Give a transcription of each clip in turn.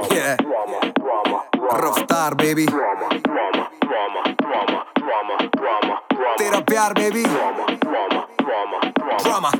Yeah. रफ्तार baby, तेरा प्यार बेबी, ड्रामा।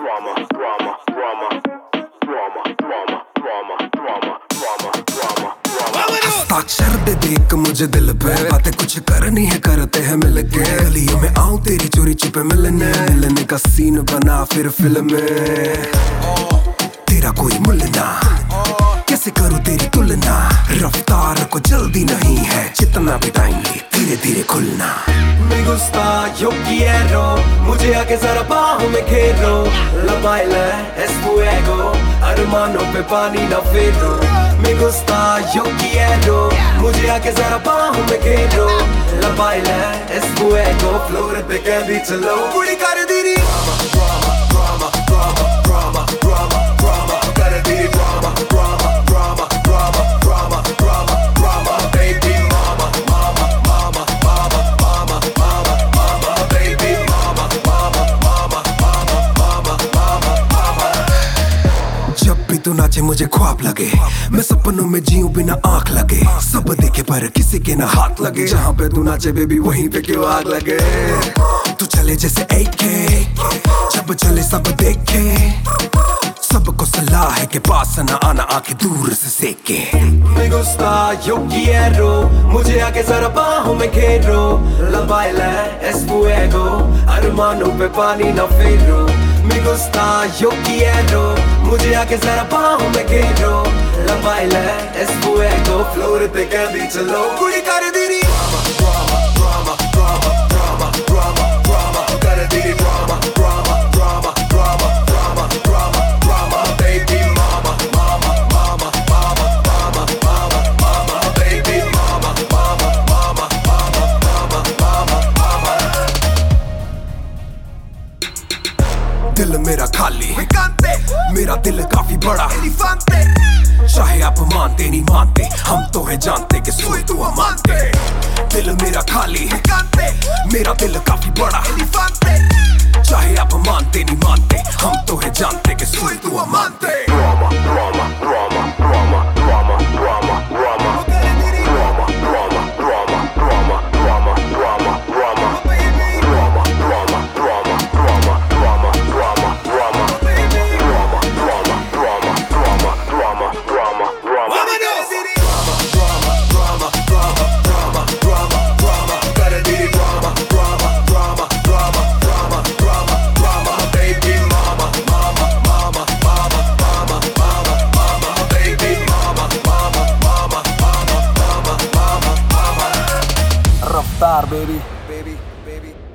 हस्ताक्षर दे देख मुझे दिल पे, बातें कुछ करनी है करते हैं मिलके। गलियों में आऊं तेरी चोरी छिपे मिलने का सीन बना फिर फिल्म में। तेरा कोई मुल्ल ना, कैसे करूं तेरी तुलना। रफ्तार को जल्दी नहीं है, जितना भी टाइम ले धीरे धीरे खुलना। Me gusta, yo quiero, मुझे आके जरा बाहों में घेरो। La baila es fuego, अरमानों पे पानी ना फेरो। Me gusta, yo quiero, मुझे आके जरा बाहों में घेरो। La baila es fuego, floor पे कैदी चलो कुड़ी कर दीरी। Drama, drama, drama, drama, drama, कर दीरी drama, drama, drama, drama, drama, drama, drama, baby mama, mama, mama, mama, mama, mama, mama, baby mama, mama, mama, mama, mama, mama, mama। जब भी तू नाचे मुझे ख्वाब लगे, मैं सपनों में जीऊं बिना आंख लगे। सब देखे पर किसी के ना हाथ लगे, जहाँ पे तू नाचे बेबी वहीं पे क्यों आग लगे। तू चले जैसे एके, जब चले सब देखे। सबको सलाह है कि पास न आना, आके दूर से सेके। Me gusta, yo quiero, मुझे आके जरा बाहों में घेरो। La baila es fuego, अरमानों पे पानी ना फेरो। Me gusta, yo quiero, मुझे आके जरा बाहों में घेरो। La baila es fuego, floor पे कैदी चलो कुड़ी कर दीरी। Drama, drama, drama, drama, drama, drama, कर दीरी drama, drama, drama, drama, drama, drama, drama, baby mama, mama, mama, mama, mama, mama, mama, baby mama, mama, mama, mama, mama, mama, mama। दिल मेरा खाली, मेरा दिल काफी बड़ा। चाहे आप मानते नहीं मानते, हम तो है जानते कि सोई तू मानते। दिल मेरा खाली, मेरा दिल काफी बड़ा। चाहे आप मानते नहीं मानते, हम तो है जानते कि सोई तू मानते। रफ्तार बेबी, बेबी, बेबी।